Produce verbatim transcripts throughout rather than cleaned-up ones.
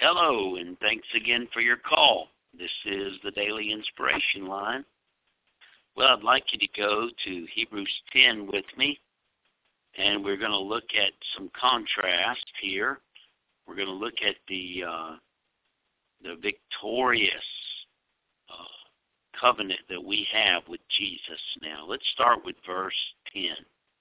Hello, and thanks again for your call. This is the Daily Inspiration Line. Well, I'd like you to go to Hebrews ten with me, and we're going to look at some contrast here. We're going to look at the uh, the victorious uh, covenant that we have with Jesus now. Let's start with verse ten.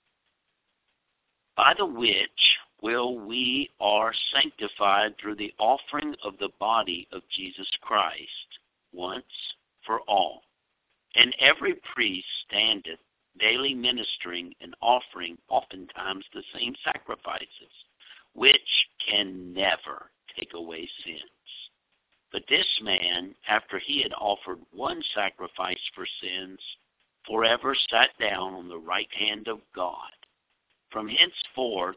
By the which will we are sanctified through the offering of the body of Jesus Christ once for all. And every priest standeth daily ministering and offering oftentimes the same sacrifices, which can never take away sins. But this man, after he had offered one sacrifice for sins, forever sat down on the right hand of God, from henceforth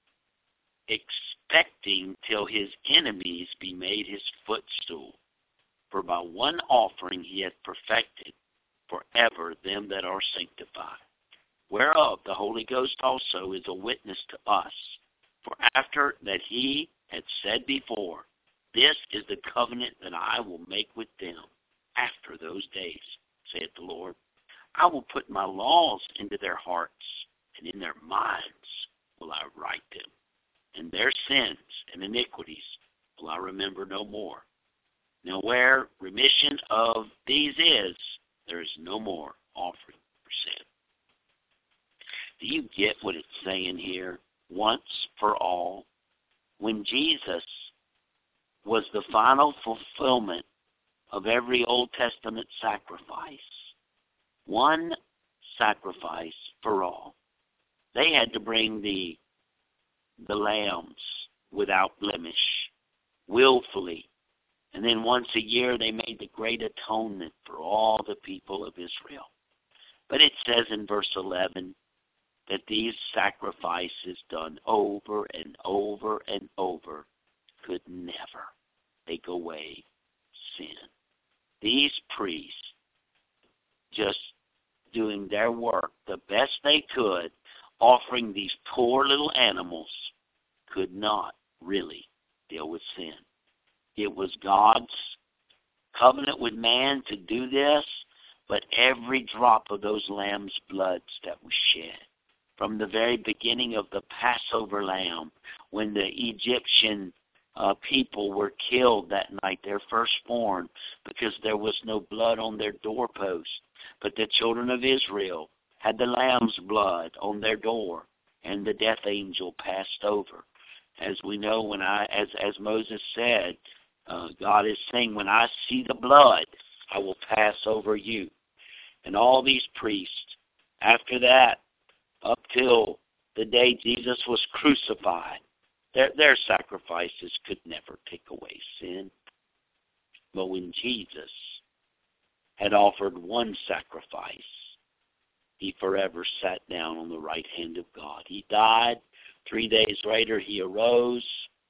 expecting till his enemies be made his footstool. For by one offering he hath perfected forever them that are sanctified, whereof the Holy Ghost also is a witness to us. For after that he had said before, this is the covenant that I will make with them after those days, saith the Lord. I will put my laws into their hearts, and in their minds will I write them. And their sins and iniquities will I remember no more. Now where remission of these is, there is no more offering for sin. Do you get what it's saying here? Once for all. When Jesus was the final fulfillment of every Old Testament sacrifice, one sacrifice for all. They had to bring the the lambs without blemish, willfully. And then once a year they made the great atonement for all the people of Israel. But it says in verse eleven that these sacrifices done over and over and over could never take away sin. These priests just doing their work the best they could, offering these poor little animals, could not really deal with sin. It was God's covenant with man to do this, but every drop of those lambs' bloods that was shed, from the very beginning of the Passover lamb, when the Egyptian uh, people were killed that night, their firstborn, because there was no blood on their doorpost, but the children of Israel had the lamb's blood on their door, and the death angel passed over. As we know, when I, as as Moses said, uh, God is saying, when I see the blood, I will pass over you. And all these priests, after that, up till the day Jesus was crucified, their, their sacrifices could never take away sin. But when Jesus had offered one sacrifice, he forever sat down on the right hand of God. He died. Three days later, he arose.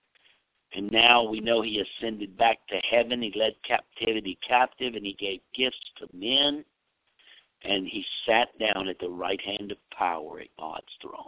And now we know he ascended back to heaven. He led captivity captive, and he gave gifts to men. And he sat down at the right hand of power at God's throne.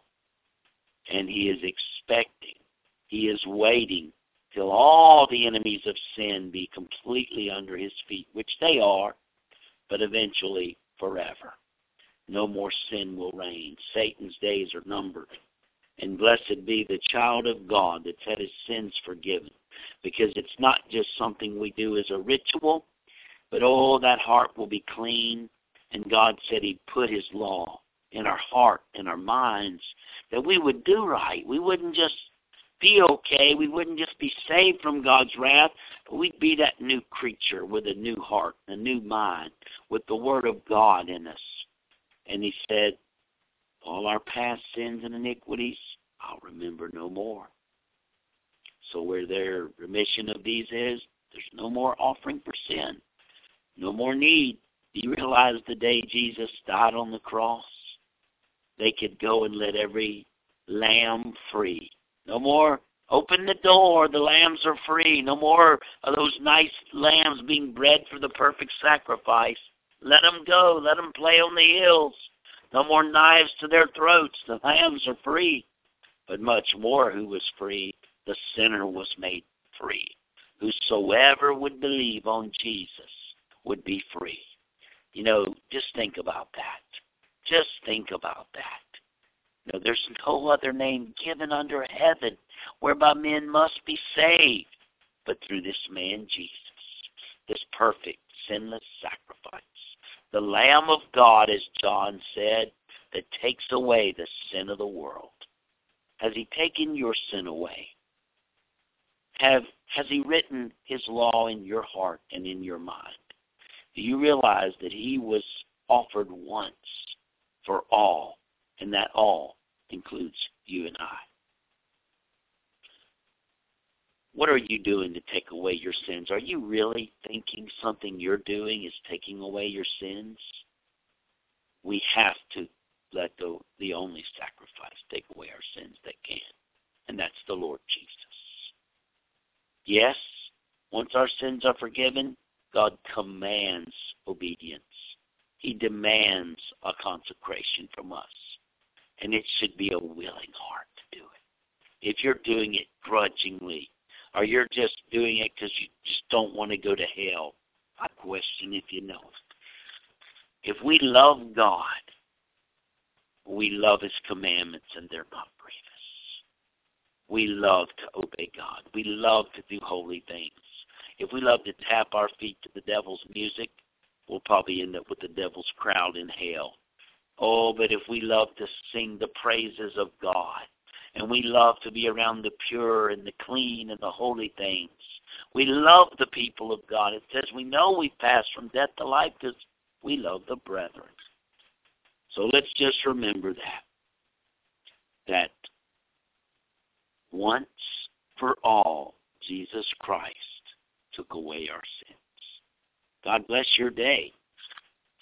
And he is expecting, he is waiting till all the enemies of sin be completely under his feet, which they are, but eventually forever. No more sin will reign. Satan's days are numbered. And blessed be the child of God that's had his sins forgiven. Because it's not just something we do as a ritual, but oh, that heart will be clean. And God said he'd put his law in our heart, in our minds, that we would do right. We wouldn't just be okay. We wouldn't just be saved from God's wrath, but we'd be that new creature with a new heart, a new mind, with the Word of God in us. And he said, all our past sins and iniquities, I'll remember no more. So where their remission of these is, there's no more offering for sin, no more need. Do you realize the day Jesus died on the cross, they could go and let every lamb free. No more open the door, the lambs are free. No more of those nice lambs being bred for the perfect sacrifice. Let them go, let them play on the hills. No more knives to their throats. The lambs are free. But much more, who was free? The sinner was made free. whosoever would believe on Jesus would be free. You know, just think about that. Just think about that. No, there's no other name given under heaven whereby men must be saved, but through this man Jesus, this perfect, sinless sacrifice, the Lamb of God, as John said, that takes away the sin of the world. Has he taken your sin away? Have has he written his law in your heart and in your mind? Do you realize that he was offered once for all, and that all includes you and I? What are you doing to take away your sins? Are you really thinking something you're doing is taking away your sins? We have to let the, the only sacrifice take away our sins that can, and that's the Lord Jesus. Yes, once our sins are forgiven, God commands obedience. He demands a consecration from us, and it should be a willing heart to do it. If you're doing it grudgingly, or you're just doing it because you just don't want to go to hell, I question if you know it. If we love God, we love his commandments, and they're not grievous. We love to obey God. We love to do holy things. If we love to tap our feet to the devil's music, we'll probably end up with the devil's crowd in hell. Oh, but if we love to sing the praises of God, and we love to be around the pure and the clean and the holy things, we love the people of God. It says we know we've passed from death to life because we love the brethren. So let's just remember that, that once for all, Jesus Christ took away our sins. God bless your day.